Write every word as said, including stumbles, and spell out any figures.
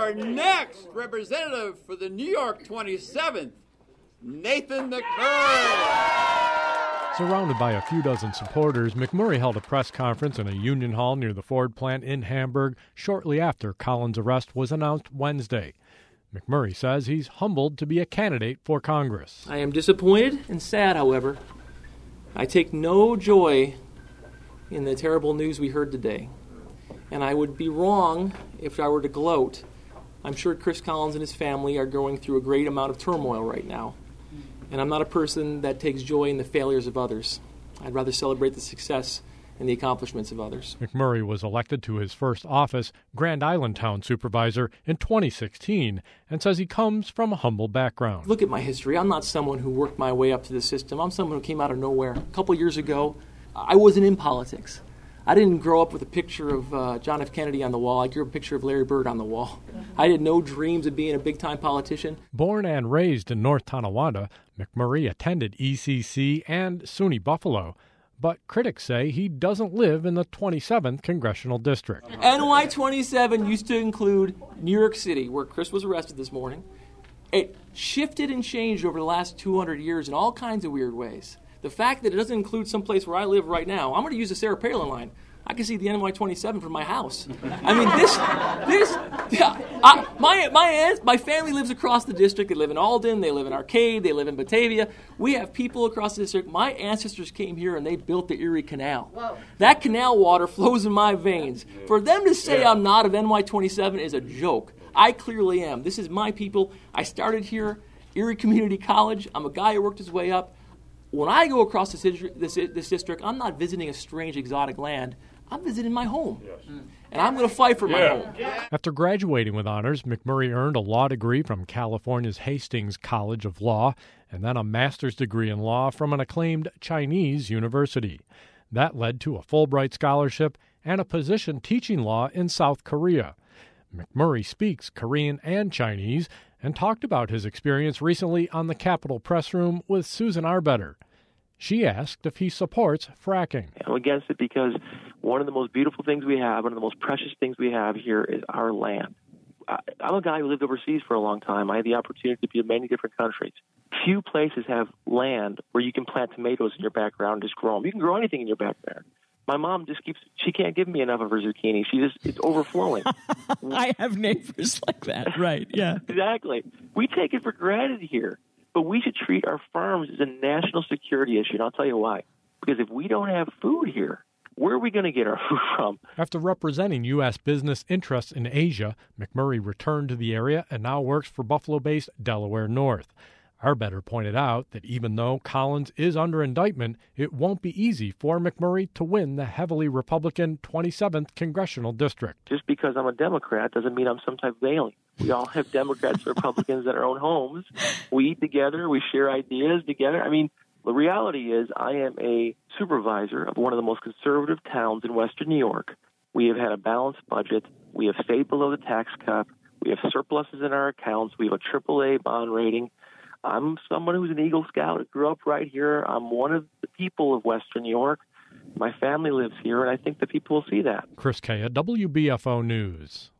our next representative for the New York twenty-seventh, Nathan McMurray. Surrounded by a few dozen supporters, McMurray held a press conference in a union hall near the Ford plant in Hamburg shortly after Collins' arrest was announced Wednesday. McMurray says he's humbled to be a candidate for Congress. I am disappointed and sad, however. I take no joy in the terrible news we heard today. And I would be wrong if I were to gloat. I'm sure Chris Collins and his family are going through a great amount of turmoil right now. And I'm not a person that takes joy in the failures of others. I'd rather celebrate the success and the accomplishments of others. McMurray was elected to his first office, Grand Island Town Supervisor, in twenty sixteen, and says he comes from a humble background. Look at my history. I'm not someone who worked my way up to the system. I'm someone who came out of nowhere. A couple years ago, I wasn't in politics. I didn't grow up with a picture of uh, John F. Kennedy on the wall. I grew up with a picture of Larry Bird on the wall. I had no dreams of being a big-time politician. Born and raised in North Tonawanda, McMurray attended E C C and SUNY Buffalo, but critics say he doesn't live in the twenty-seventh Congressional District. N Y twenty-seven used to include New York City, where Chris was arrested this morning. It shifted and changed over the last two hundred years in all kinds of weird ways. The fact that it doesn't include someplace where I live right now, I'm going to use the Sarah Palin line. I can see the N Y twenty-seven from my house. I mean, this, this, yeah, I, my my aunt, my family lives across the district. They live in Alden. They live in Arcade. They live in Batavia. We have people across the district. My ancestors came here and they built the Erie Canal. Whoa. That canal water flows in my veins. For them to say yeah. I'm not of N Y twenty-seven is a joke. I clearly am. This is my people. I started here, Erie Community College. I'm a guy who worked his way up. When I go across this, this, this district, I'm not visiting a strange, exotic land. I'm visiting my home, yes. and I'm going to fight for yeah. my home. After graduating with honors, McMurray earned a law degree from California's Hastings College of Law and then a master's degree in law from an acclaimed Chinese university. That led to a Fulbright scholarship and a position teaching law in South Korea. McMurray speaks Korean and Chinese and talked about his experience recently on the Capitol Press Room with Susan Arbetter. She asked if he supports fracking. I'm against it because one of the most beautiful things we have, one of the most precious things we have here is our land. I, I'm a guy who lived overseas for a long time. I had the opportunity to be in many different countries. Few places have land where you can plant tomatoes in your backyard and just grow them. You can grow anything in your backyard. My mom just keeps, she can't give me enough of her zucchini. She just, it's overflowing. I have neighbors like that, right, yeah. Exactly. We take it for granted here. But we should treat our farms as a national security issue, and I'll tell you why. Because if we don't have food here, where are we going to get our food from? After representing U S business interests in Asia, McMurray returned to the area and now works for Buffalo-based Delaware North. Arbetter pointed out that even though Collins is under indictment, it won't be easy for McMurray to win the heavily Republican twenty-seventh Congressional District. Just because I'm a Democrat doesn't mean I'm some type of alien. We all have Democrats and Republicans in our own homes. We eat together. We share ideas together. I mean, the reality is I am a supervisor of one of the most conservative towns in Western New York. We have had a balanced budget. We have stayed below the tax cap. We have surpluses in our accounts. We have a triple A bond rating. I'm someone who's an Eagle Scout. I grew up right here. I'm one of the people of Western New York. My family lives here, and I think the people will see that. Chris Kaya, W B F O News.